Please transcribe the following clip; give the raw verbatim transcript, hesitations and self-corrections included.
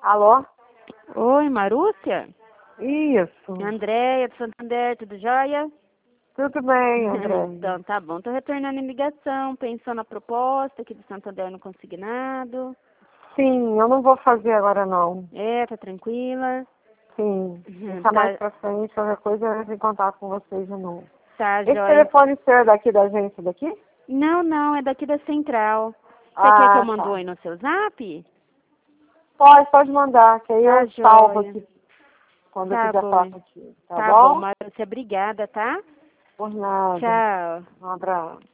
Alô? Oi, Marúcia? Isso. Andréia do Santander, tudo jóia? Tudo bem, André. Então, tá bom. Tô retornando em ligação, pensando na proposta aqui do Santander no consignado. Sim, eu não vou fazer agora não. É, tá tranquila? Sim. Uhum, Deixar tá, mais pra frente, qualquer coisa eu entro em contato com vocês de novo. tá Esse jóia. telefone seu é daqui da agência daqui? Não, não, é daqui da central. Você quer que eu Ah, mando tá. aí no seu zap? Pode, pode mandar, que aí Tá eu salvo jóia. aqui quando eu Tá quiser bom. falar contigo. Tá Tá bom, bom? Marúcia, obrigada, tá? Por nada. Tchau. Um abraço.